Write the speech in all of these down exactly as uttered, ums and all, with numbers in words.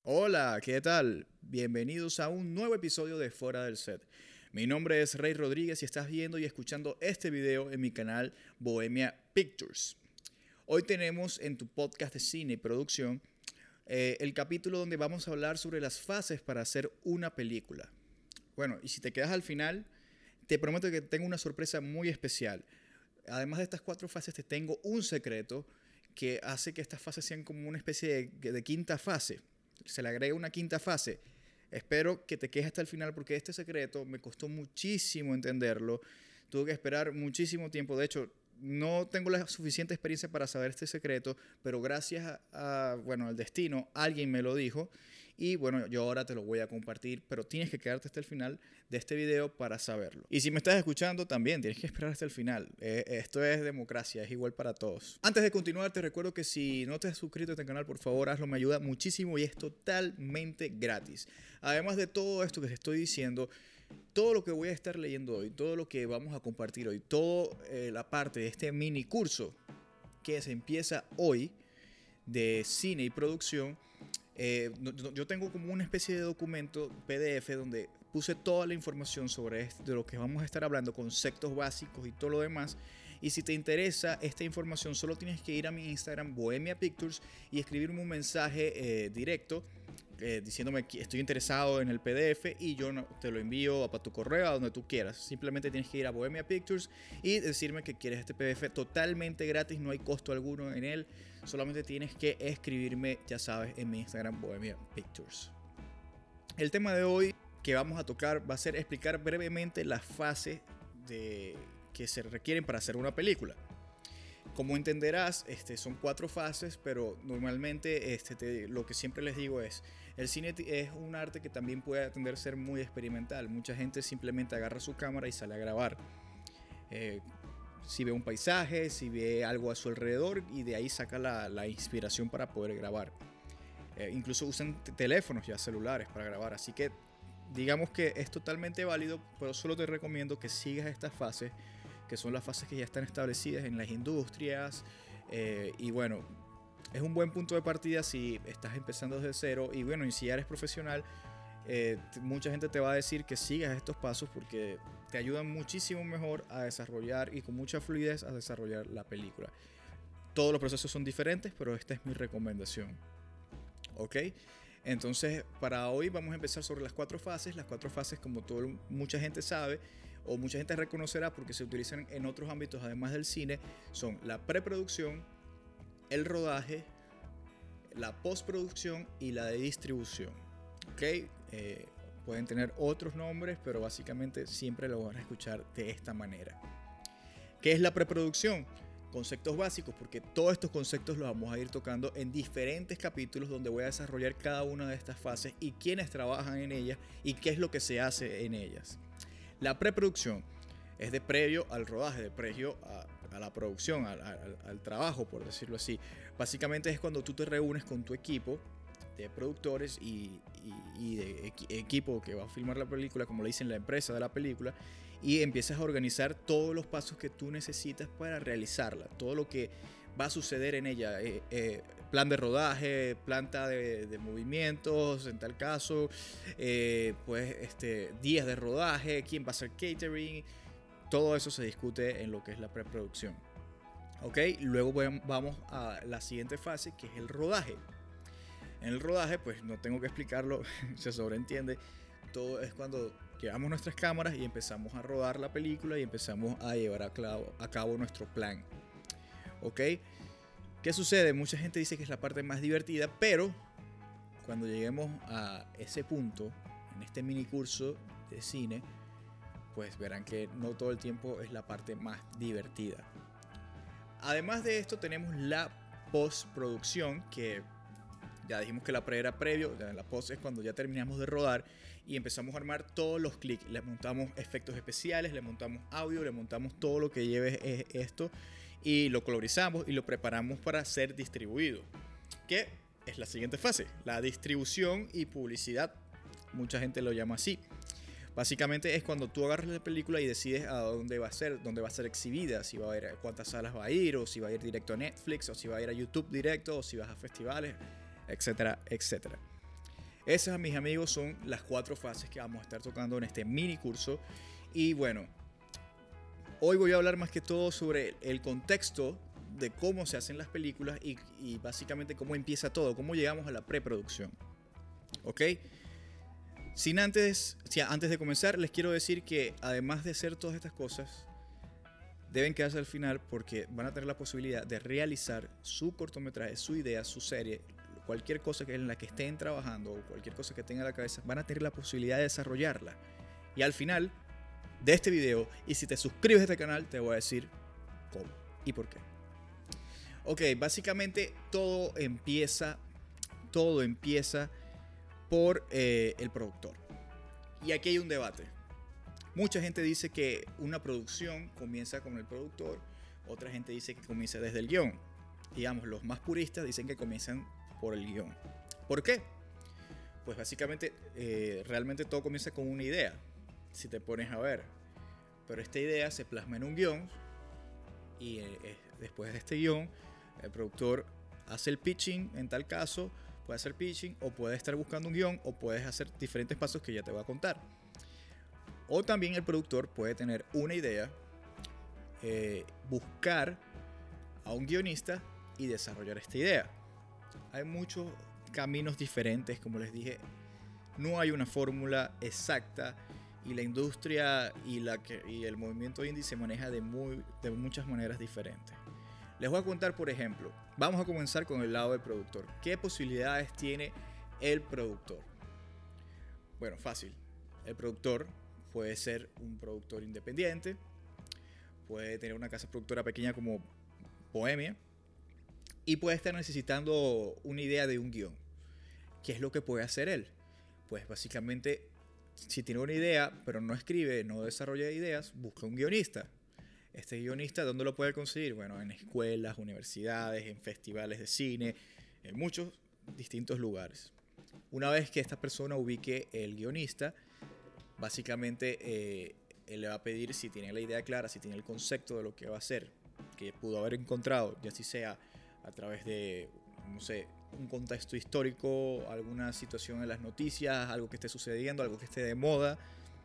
Hola, ¿qué tal? Bienvenidos a un nuevo episodio de Fuera del Set. Mi nombre es Rey Rodríguez y estás viendo y escuchando este video en mi canal Bohemia Pictures. Hoy tenemos en tu podcast de cine y producción eh, el capítulo donde vamos a hablar sobre las fases para hacer una película. Bueno, y si te quedas al final, te prometo que tengo una sorpresa muy especial. Además de estas cuatro fases, te tengo un secreto que hace que estas fases sean como una especie de, de quinta fase. Se le agrega una quinta fase. Espero que te quedes hasta el final porque este secreto me costó muchísimo entenderlo. Tuve que esperar muchísimo tiempo. De hecho, no tengo la suficiente experiencia para saber este secreto, pero gracias a, a, bueno, al destino, alguien me lo dijo. Y bueno, yo ahora te lo voy a compartir, pero tienes que quedarte hasta el final de este video para saberlo. Y si me estás escuchando, también tienes que esperar hasta el final. Eh, esto es democracia, es igual para todos. Antes de continuar, te recuerdo que si no te has suscrito a este canal, por favor, hazlo, me ayuda muchísimo y es totalmente gratis. Además de todo esto que te estoy diciendo, todo lo que voy a estar leyendo hoy, todo lo que vamos a compartir hoy, toda eh, la parte de este mini curso que se empieza hoy de cine y producción, eh, yo tengo como una especie de documento P D F donde puse toda la información sobre esto, de lo que vamos a estar hablando, conceptos básicos y todo lo demás. Y si te interesa esta información, solo tienes que ir a mi Instagram, Bohemia Pictures, y escribirme un mensaje eh, directo eh, diciéndome que estoy interesado en el P D F y yo no, te lo envío para tu correo, a donde tú quieras. Simplemente tienes que ir a Bohemia Pictures y decirme que quieres este P D F totalmente gratis, no hay costo alguno en él. Solamente tienes que escribirme, ya sabes, en mi Instagram, Bohemia Pictures. El tema de hoy que vamos a tocar va a ser explicar brevemente las fases de, que se requieren para hacer una película. Como entenderás, este, son cuatro fases, pero normalmente este, te, lo que siempre les digo es, el cine es un arte que también puede tender a ser muy experimental. Mucha gente simplemente agarra su cámara y sale a grabar. Eh, si ve un paisaje, si ve algo a su alrededor y de ahí saca la, la inspiración para poder grabar. Eh, incluso usan teléfonos ya celulares para grabar, así que digamos que es totalmente válido, pero solo te recomiendo que sigas estas fases, que son las fases que ya están establecidas en las industrias. Eh, y bueno, es un buen punto de partida si estás empezando desde cero. Y bueno, y si ya eres profesional, eh, mucha gente te va a decir que sigas estos pasos porque te ayudan muchísimo mejor a desarrollar y con mucha fluidez a desarrollar la película. Todos los procesos son diferentes, pero esta es mi recomendación. ¿Ok? Entonces, para hoy vamos a empezar sobre las cuatro fases. Las cuatro fases, como todo, mucha gente sabe o mucha gente reconocerá porque se utilizan en otros ámbitos además del cine, son la preproducción, el rodaje, la postproducción y la de distribución. ¿Ok? Eh, pueden tener otros nombres, pero básicamente siempre lo van a escuchar de esta manera. ¿Qué es la preproducción? Conceptos básicos, porque todos estos conceptos los vamos a ir tocando en diferentes capítulos donde voy a desarrollar cada una de estas fases y quiénes trabajan en ellas y qué es lo que se hace en ellas. La preproducción es de previo al rodaje, de previo a, a la producción, al, al, al trabajo, por decirlo así. Básicamente es cuando tú te reúnes con tu equipo de productores y, y, y de equi equipo que va a filmar la película, como le dicen, la empresa de la película, y empiezas a organizar todos los pasos que tú necesitas para realizarla, todo lo que va a suceder en ella, eh, eh, plan de rodaje, planta de, de movimientos, en tal caso, eh, pues este, días de rodaje, quién va a hacer catering, todo eso se discute en lo que es la preproducción. Ok, luego vamos a la siguiente fase, que es el rodaje. En el rodaje, pues no tengo que explicarlo, se sobreentiende. Todo es cuando llevamos nuestras cámaras y empezamos a rodar la película y empezamos a llevar a cabo, a cabo nuestro plan. ¿Ok? ¿Qué sucede? Mucha gente dice que es la parte más divertida, pero cuando lleguemos a ese punto, en este mini curso de cine, pues verán que no todo el tiempo es la parte más divertida. Además de esto, tenemos la postproducción, que ya dijimos que la pre era previo, la post es cuando ya terminamos de rodar y empezamos a armar todos los clics. Le montamos efectos especiales, le montamos audio, le montamos todo lo que lleve esto y lo colorizamos y lo preparamos para ser distribuido. Que es la siguiente fase, la distribución y publicidad. Mucha gente lo llama así. Básicamente es cuando tú agarras la película y decides a dónde va a ser, dónde va a ser exhibida, si va a ir, a cuántas salas va a ir, o si va a ir directo a Netflix, o si va a ir a YouTube directo, o si vas a festivales, etcétera, etcétera. Esas, mis amigos, son las cuatro fases que vamos a estar tocando en este mini curso. Y bueno, hoy voy a hablar más que todo sobre el contexto de cómo se hacen las películas y, y básicamente cómo empieza todo, cómo llegamos a la preproducción. ¿Ok? Sin antes, si antes de comenzar, les quiero decir que además de hacer todas estas cosas, deben quedarse al final porque van a tener la posibilidad de realizar su cortometraje, su idea, su serie, cualquier cosa que en la que estén trabajando o cualquier cosa que tengan en la cabeza, van a tener la posibilidad de desarrollarla. Y al final de este video, y si te suscribes a este canal, te voy a decir cómo y por qué. Ok, básicamente todo empieza, todo empieza por eh, el productor. Y aquí hay un debate. Mucha gente dice que una producción comienza con el productor, otra gente dice que comienza desde el guión. Digamos, los más puristas dicen que comienzan por el guión. ¿Por qué? Pues básicamente, eh, realmente todo comienza con una idea, si te pones a ver. Pero esta idea se plasma en un guión y eh, después de este guión, el productor hace el pitching en tal caso. Puede hacer pitching o puedes estar buscando un guión o puedes hacer diferentes pasos que ya te voy a contar. O también el productor puede tener una idea, eh, buscar a un guionista y desarrollar esta idea. Hay muchos caminos diferentes, como les dije, no hay una fórmula exacta y la industria y, la que, y el movimiento indie se maneja de, muy, de muchas maneras diferentes. Les voy a contar, por ejemplo, vamos a comenzar con el lado del productor. ¿Qué posibilidades tiene el productor? Bueno, fácil. El productor puede ser un productor independiente, puede tener una casa productora pequeña como Bohemia y puede estar necesitando una idea de un guión. ¿Qué es lo que puede hacer él? Pues básicamente, si tiene una idea, pero no escribe, no desarrolla ideas, busca un guionista. Este guionista, ¿dónde lo puede conseguir? Bueno, en escuelas, universidades, en festivales de cine, en muchos distintos lugares. Una vez que esta persona ubique el guionista, básicamente eh, él le va a pedir si tiene la idea clara, si tiene el concepto de lo que va a hacer, que pudo haber encontrado, ya si sea a través de, no sé, un contexto histórico, alguna situación en las noticias, algo que esté sucediendo, algo que esté de moda.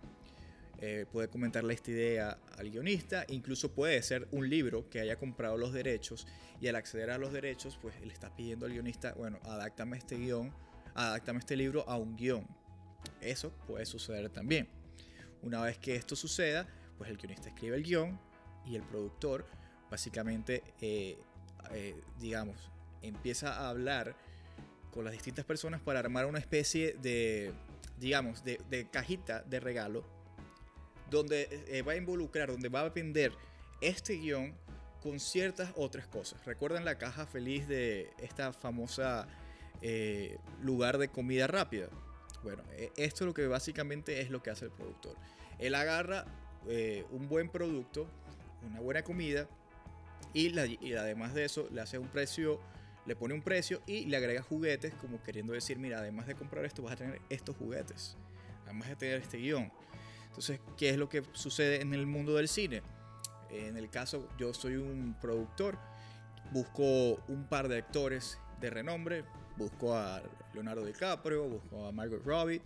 Eh, puede comentarle esta idea al guionista, incluso puede ser un libro que haya comprado los derechos y al acceder a los derechos pues le está pidiendo al guionista, bueno, adáctame este guión, adáctame este libro a un guión. Eso puede suceder también. Una vez que esto suceda, pues el guionista escribe el guión y el productor básicamente, eh, eh, digamos, empieza a hablar con las distintas personas para armar una especie de, digamos, de, de cajita de regalo donde eh, va a involucrar, donde va a vender este guión con ciertas otras cosas. ¿Recuerdan la caja feliz de esta famosa eh, lugar de comida rápida? Bueno, eh, esto es lo que básicamente es lo que hace el productor. Él agarra eh, un buen producto, una buena comida, y, la, y además de eso le hace un precio, le pone un precio y le agrega juguetes, como queriendo decir, mira, además de comprar esto vas a tener estos juguetes, además de tener este guión. Entonces, ¿qué es lo que sucede en el mundo del cine? En el caso, yo soy un productor, busco un par de actores de renombre, busco a Leonardo DiCaprio, busco a Margot Robbie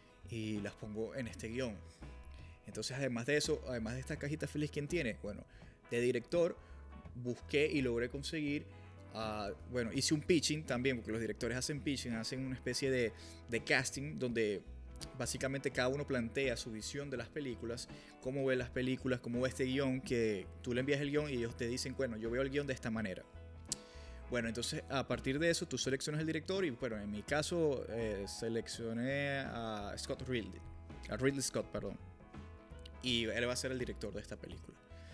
y las pongo en este guión. Entonces, además de eso, además de esta cajita feliz, ¿quién tiene? Bueno, de director busqué y logré conseguir, uh, bueno, hice un pitching también, porque los directores hacen pitching, hacen una especie de, de casting donde básicamente cada uno plantea su visión de las películas, cómo ve las películas, cómo ve este guión, que tú le envías el guión y ellos te dicen, bueno, yo veo el guión de esta manera. Bueno, entonces a partir de eso tú seleccionas el director y bueno, en mi caso eh, seleccioné a Scott Ridley, a Ridley Scott, perdón, y él va a ser el director de esta película.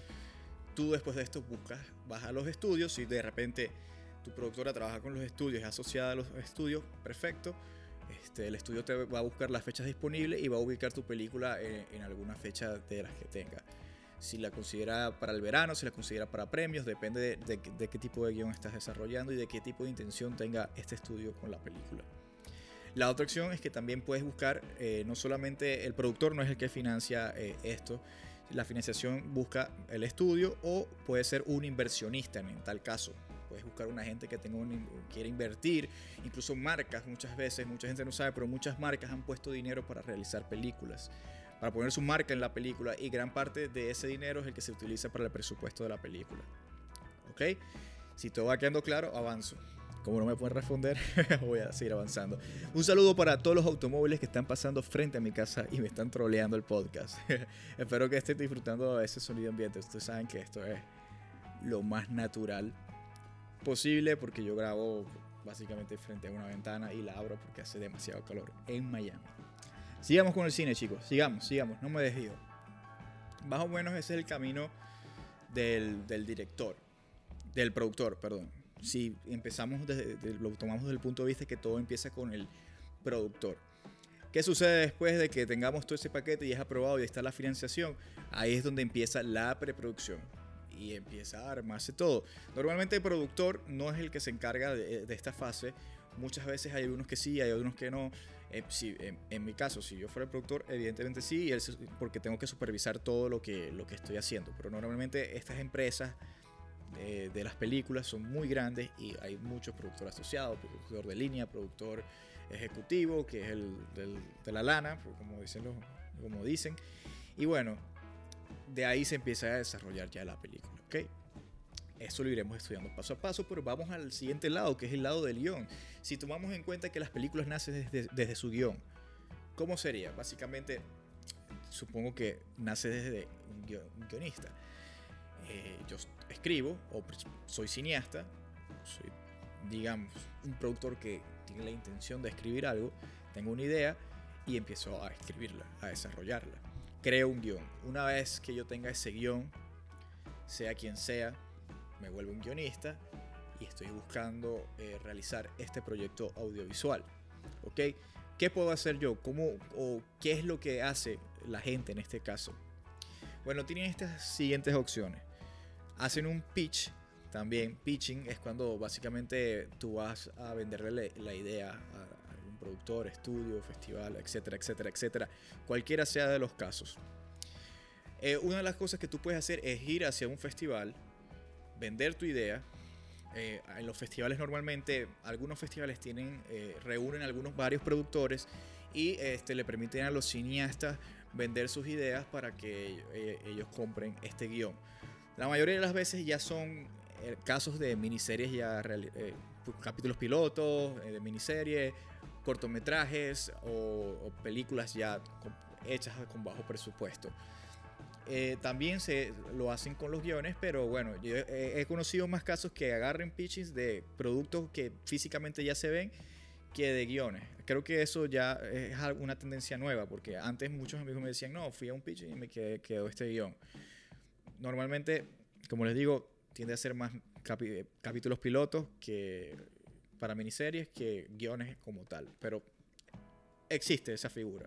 Tú después de esto buscas, vas a los estudios y de repente tu productora trabaja con los estudios, es asociada a los estudios, perfecto. Este, el estudio te va a buscar las fechas disponibles y va a ubicar tu película en, en alguna fecha de las que tenga. Si la considera para el verano, si la considera para premios, depende de, de, de qué tipo de guión estás desarrollando y de qué tipo de intención tenga este estudio con la película. La otra opción es que también puedes buscar, eh, no solamente el productor no es el que financia eh, esto, la financiación busca el estudio o puede ser un inversionista en tal caso. puedes buscar una gente que tenga un, quiere invertir, incluso marcas muchas veces, mucha gente no sabe, pero muchas marcas han puesto dinero para realizar películas, para poner su marca en la película, y gran parte de ese dinero es el que se utiliza para el presupuesto de la película. ¿Ok? Si todo va quedando claro, avanzo. Como no me pueden responder, voy a seguir avanzando. Un saludo para todos los automóviles que están pasando frente a mi casa y me están troleando el podcast. Espero que estén disfrutando de ese sonido ambiente. Ustedes saben que esto es lo más natural posible porque yo grabo básicamente frente a una ventana y la abro porque hace demasiado calor en Miami. Sigamos con el cine, chicos. Sigamos, sigamos. No me desvío. Más o menos ese es el camino del, del director. Del productor, perdón. Si empezamos desde, de, lo tomamos desde el punto de vista que todo empieza con el productor. ¿Qué sucede después de que tengamos todo ese paquete y es aprobado y está la financiación? Ahí es donde empieza la preproducción y empieza a armarse todo. Normalmente el productor no es el que se encarga de, de esta fase. Muchas veces hay algunos que sí, hay algunos que no. Eh, si, en, en mi caso, si yo fuera el productor, evidentemente sí, porque tengo que supervisar todo lo que, lo que estoy haciendo. Pero normalmente estas empresas De, de las películas son muy grandes y hay muchos productores asociados, productor de línea, productor ejecutivo, que es el del, de la lana, como dicen, los, como dicen. Y bueno, de ahí se empieza a desarrollar ya la película, ¿ok? Eso lo iremos estudiando paso a paso, pero vamos al siguiente lado, que es el lado del guión. Si tomamos en cuenta que las películas nacen desde, desde su guión, ¿cómo sería? Básicamente, supongo que nace desde un, guion, un guionista. Eh, yo escribo o soy cineasta, soy, digamos, un productor que tiene la intención de escribir algo, tengo una idea y empiezo a escribirla, a desarrollarla. Creo un guión. Una vez que yo tenga ese guión, sea quien sea, me vuelvo un guionista y estoy buscando eh, realizar este proyecto audiovisual. ¿Ok? ¿Qué puedo hacer yo? ¿Cómo, o qué es lo que hace la gente en este caso? Bueno, tienen estas siguientes opciones. Hacen un pitch, también pitching es cuando básicamente tú vas a venderle la idea a algún productor, estudio, festival, etcétera, etcétera, etcétera, cualquiera sea de los casos. Eh, una de las cosas que tú puedes hacer es ir hacia un festival, vender tu idea. Eh, en los festivales normalmente, algunos festivales tienen, eh, reúnen algunos varios productores y este, le permiten a los cineastas vender sus ideas para que eh, ellos compren este guión. La mayoría de las veces ya son eh, casos de miniseries, ya eh, capítulos pilotos, eh, de miniseries, cortometrajes o, o películas ya con, hechas con bajo presupuesto. Eh, también se lo hacen con los guiones, pero bueno, yo he, he conocido más casos que agarren pitches de productos que físicamente ya se ven que de guiones. Creo que eso ya es una tendencia nueva, porque antes muchos amigos me decían, no, fui a un pitch y me quedé, quedó este guión. Normalmente, como les digo, tiende a ser más capi- capítulos pilotos que para miniseries que guiones como tal, pero existe esa figura.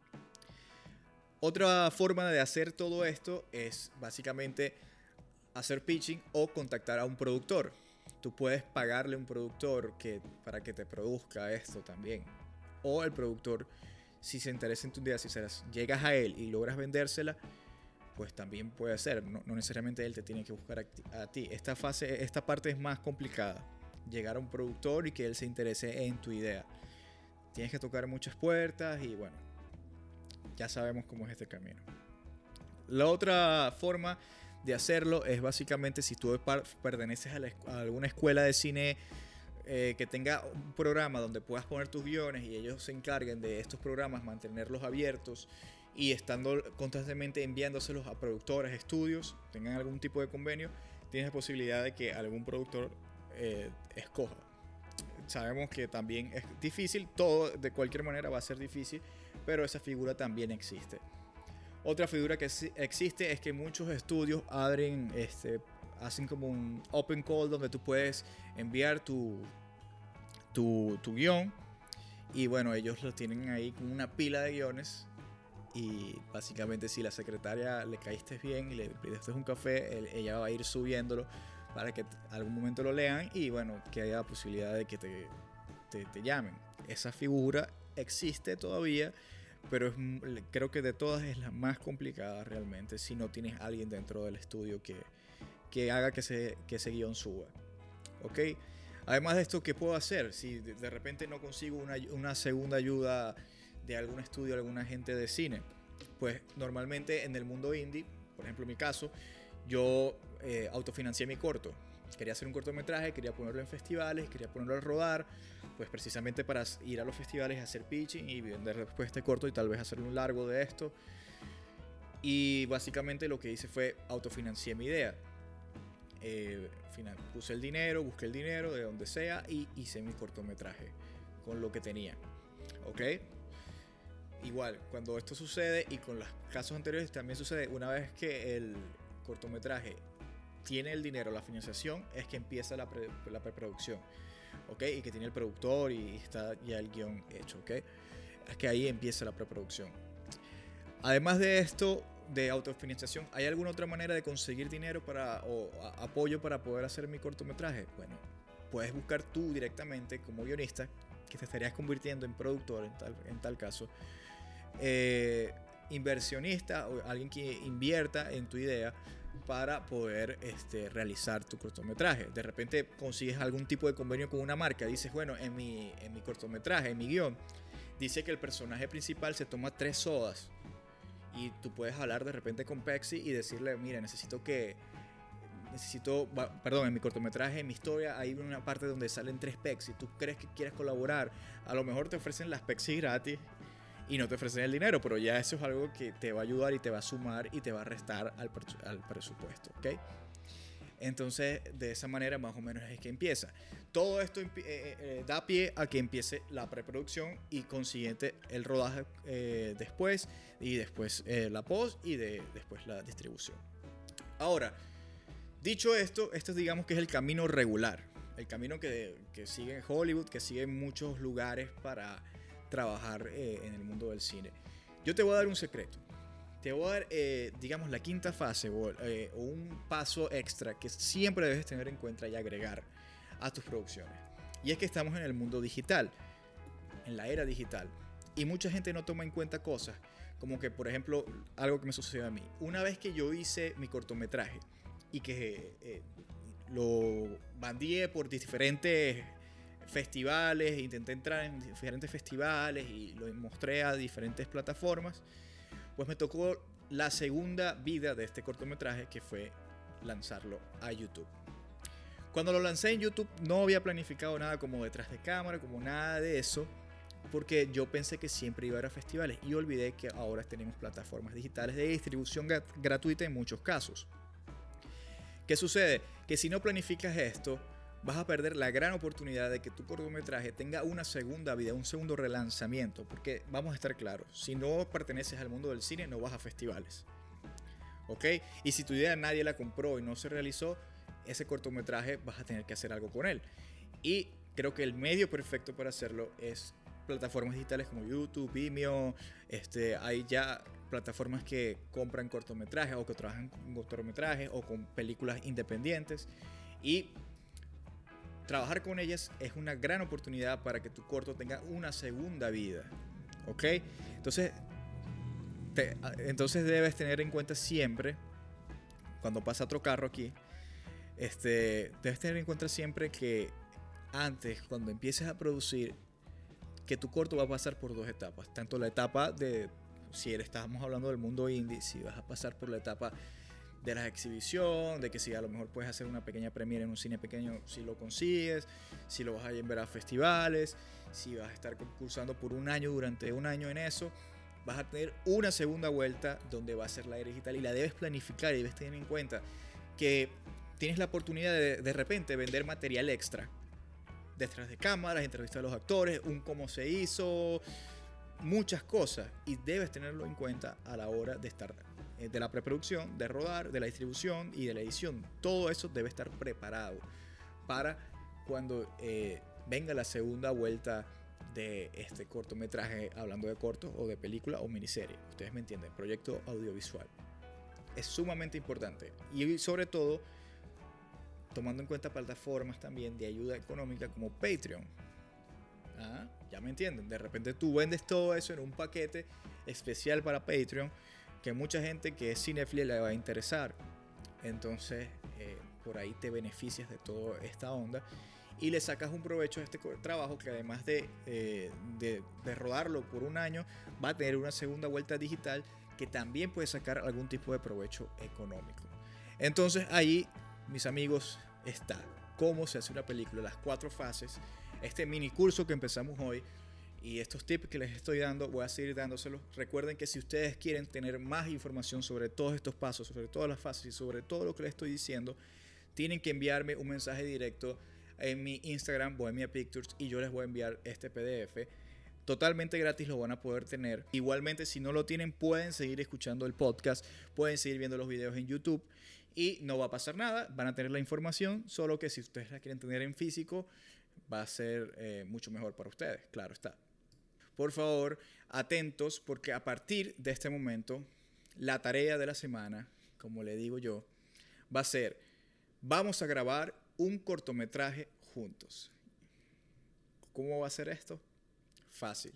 Otra forma de hacer todo esto es básicamente hacer pitching o contactar a un productor. Tú puedes pagarle a un productor que, para que te produzca esto también. O el productor, si se interesa en tu idea, si se las llegas a él y logras vendérsela, pues también puede ser. No, no necesariamente él te tiene que buscar a ti, a ti. Esta fase, esta parte es más complicada. Llegar a un productor y que él se interese en tu idea. Tienes que tocar muchas puertas y bueno, ya sabemos cómo es este camino. La otra forma de hacerlo es básicamente si tú perteneces a, la, a alguna escuela de cine eh, que tenga un programa donde puedas poner tus guiones y ellos se encarguen de estos programas, mantenerlos abiertos y estando constantemente enviándoselos a productores, estudios, tengan algún tipo de convenio, tienes la posibilidad de que algún productor eh, escoja. Sabemos que también es difícil, todo de cualquier manera va a ser difícil, pero esa figura también existe. Otra figura que existe es que muchos estudios abren, este, hacen como un open call donde tú puedes enviar tu, tu, tu guión y bueno, ellos lo tienen ahí con una pila de guiones y básicamente si la secretaria le caíste bien y le pidiste un café, ella va a ir subiéndolo para que algún momento lo lean y bueno, que haya la posibilidad de que te, te, te llamen. Esa figura existe todavía, pero es, creo que de todas es la más complicada realmente si no tienes a alguien dentro del estudio que, que haga que, se, que ese guión suba. ¿ok? Además de esto, ¿qué puedo hacer? Si de, de repente no consigo una, una segunda ayuda de algún estudio, de algún agente de cine, pues normalmente en el mundo indie, por ejemplo en mi caso, yo eh, autofinancié mi corto. Quería hacer un cortometraje, quería ponerlo en festivales, quería ponerlo a rodar, pues precisamente para ir a los festivales, hacer pitching y vender después este corto y tal vez hacer un largo de esto. Y básicamente lo que hice fue autofinancié mi idea. Eh, final, puse el dinero, busqué el dinero de donde sea y hice mi cortometraje con lo que tenía. ¿Ok? Igual, cuando esto sucede, y con los casos anteriores también sucede, una vez que el cortometraje tiene el dinero, la financiación, es que empieza la, pre, la preproducción, ¿ok? Y que tiene el productor y está ya el guión hecho, ¿ok? Es que ahí empieza la preproducción. Además de esto, de autofinanciación, ¿hay alguna otra manera de conseguir dinero para, o a, apoyo para poder hacer mi cortometraje? Bueno, puedes buscar tú directamente como guionista, que te estarías convirtiendo en productor en tal, en tal caso, eh, inversionista o alguien que invierta en tu idea para poder este, realizar tu cortometraje. De repente consigues algún tipo de convenio con una marca, dices, bueno, en mi, en mi cortometraje, en mi guión, dice que el personaje principal se toma tres sodas y tú puedes hablar de repente con Pepsi y decirle, mira, necesito que necesito, perdón, en mi cortometraje, en mi historia hay una parte donde salen tres Pepsi, tú crees que quieres colaborar, a lo mejor te ofrecen las Pepsi gratis y no te ofrecen el dinero, pero ya eso es algo que te va a ayudar y te va a sumar y te va a restar al, al presupuesto, ¿ok? Entonces, de esa manera más o menos es que empieza. Todo esto eh, eh, da pie a que empiece la preproducción y consiguiente el rodaje eh, después, y después eh, la post y de, después la distribución. Ahora, dicho esto, esto digamos que es el camino regular, el camino que, que sigue Hollywood, que sigue en muchos lugares para trabajar eh, en el mundo del cine. Yo te voy a dar un secreto. Te voy a dar, eh, digamos, la quinta fase o, eh, o un paso extra que siempre debes tener en cuenta y agregar a tus producciones. Y es que estamos en el mundo digital, en la era digital. Y mucha gente no toma en cuenta cosas como que, por ejemplo, algo que me sucedió a mí. Una vez que yo hice mi cortometraje y que eh, lo bandié por diferentes festivales, intenté entrar en diferentes festivales y lo mostré a diferentes plataformas, pues me tocó la segunda vida de este cortometraje, que fue lanzarlo a YouTube. Cuando lo lancé en YouTube no había planificado nada como detrás de cámara, como nada de eso, porque yo pensé que siempre iba a ir a festivales y olvidé que ahora tenemos plataformas digitales de distribución gratuita en muchos casos. ¿Qué sucede? Que si no planificas esto, vas a perder la gran oportunidad de que tu cortometraje tenga una segunda vida, un segundo relanzamiento, porque vamos a estar claros, si no perteneces al mundo del cine no vas a festivales, ¿ok? Y si tu idea nadie la compró y no se realizó, ese cortometraje vas a tener que hacer algo con él. Y creo que el medio perfecto para hacerlo es plataformas digitales como YouTube, Vimeo. Este, hay ya plataformas que compran cortometrajes o que trabajan con cortometrajes o con películas independientes, y trabajar con ellas es una gran oportunidad para que tu corto tenga una segunda vida, ¿ok? Entonces, te, entonces debes tener en cuenta siempre, cuando pasa otro carro aquí, este, debes tener en cuenta siempre que antes, cuando empieces a producir, que tu corto va a pasar por dos etapas. Tanto la etapa de, si estamos hablando del mundo indie, si vas a pasar por la etapa de la exhibición, de que si a lo mejor puedes hacer una pequeña premiere en un cine pequeño si lo consigues, si lo vas a ver a festivales, si vas a estar concursando por un año, durante un año en eso, vas a tener una segunda vuelta donde va a ser la era digital, y la debes planificar y debes tener en cuenta que tienes la oportunidad de de repente vender material extra, detrás de cámaras, entrevistas a los actores, un cómo se hizo, muchas cosas, y debes tenerlo en cuenta a la hora de estar de la preproducción, de rodar, de la distribución y de la edición. Todo eso debe estar preparado para cuando eh, venga la segunda vuelta de este cortometraje, hablando de cortos o de película o miniserie. Ustedes me entienden, proyecto audiovisual. Es sumamente importante, y sobre todo tomando en cuenta plataformas también de ayuda económica como Patreon. ¿Ah? Ya me entienden, de repente tú vendes todo eso en un paquete especial para Patreon, que mucha gente que es cinéfila le va a interesar. Entonces, eh, por ahí te beneficias de toda esta onda y le sacas un provecho a este trabajo que además de, eh, de, de rodarlo por un año, va a tener una segunda vuelta digital que también puede sacar algún tipo de provecho económico. Entonces ahí, mis amigos, está cómo se hace una película, las cuatro fases, este mini curso que empezamos hoy y estos tips que les estoy dando, voy a seguir dándoselos. Recuerden que si ustedes quieren tener más información sobre todos estos pasos, sobre todas las fases y sobre todo lo que les estoy diciendo, tienen que enviarme un mensaje directo en mi Instagram, Bohemia Pictures, y yo les voy a enviar este P D F totalmente gratis, lo van a poder tener. Igualmente, si no lo tienen, pueden seguir escuchando el podcast, pueden seguir viendo los videos en YouTube y no va a pasar nada, van a tener la información, solo que si ustedes la quieren tener en físico, va a ser eh, mucho mejor para ustedes, claro está. Por favor, atentos, porque a partir de este momento, la tarea de la semana, como le digo yo, va a ser, vamos a grabar un cortometraje juntos. ¿Cómo va a ser esto? Fácil.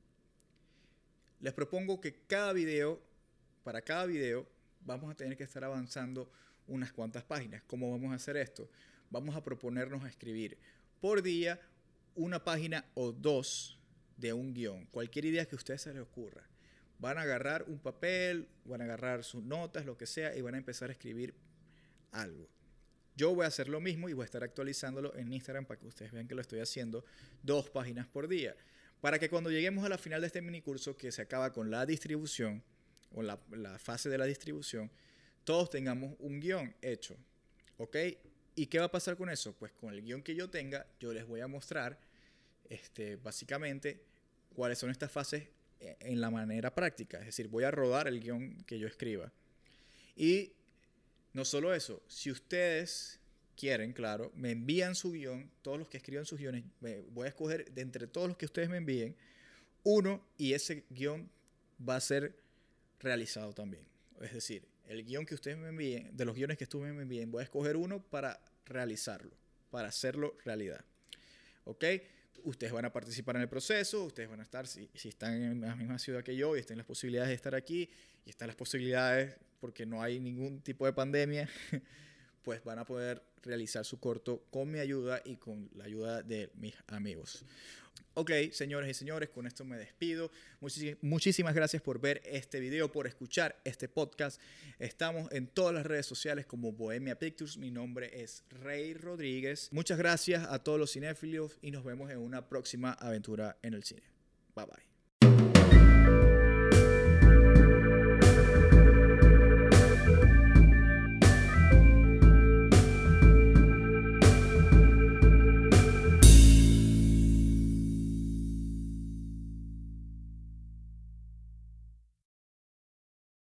Les propongo que cada video, para cada video, vamos a tener que estar avanzando unas cuantas páginas. ¿Cómo vamos a hacer esto? Vamos a proponernos a escribir por día una página o dos de un guión. Cualquier idea que a ustedes se les ocurra. Van a agarrar un papel, van a agarrar sus notas, lo que sea, y van a empezar a escribir algo. Yo voy a hacer lo mismo y voy a estar actualizándolo en Instagram para que ustedes vean que lo estoy haciendo dos páginas por día. Para que cuando lleguemos a la final de este mini curso que se acaba con la distribución o la, la fase de la distribución, todos tengamos un guión hecho. ¿Ok? ¿Y qué va a pasar con eso? Pues con el guión que yo tenga, yo les voy a mostrar este, básicamente cuáles son estas fases en la manera práctica. Es decir, voy a rodar el guión que yo escriba. Y no solo eso, si ustedes quieren, claro, me envían su guión, todos los que escriban sus guiones, me voy a escoger de entre todos los que ustedes me envíen, uno, y ese guión va a ser realizado también. Es decir, el guión que ustedes me envíen, de los guiones que ustedes me envíen, voy a escoger uno para realizarlo, para hacerlo realidad. ¿Ok? Ustedes van a participar en el proceso, ustedes van a estar, si, si están en la misma ciudad que yo y están las posibilidades de estar aquí, y están las posibilidades porque no hay ningún tipo de pandemia, pues van a poder realizar su corto con mi ayuda y con la ayuda de mis amigos. Ok, señores y señores, con esto me despido. Muchis- muchísimas gracias por ver este video, por escuchar este podcast. Estamos en todas las redes sociales como Bohemia Pictures. Mi nombre es Rey Rodríguez. Muchas gracias a todos los cinéfilos y nos vemos en una próxima aventura en el cine. Bye bye.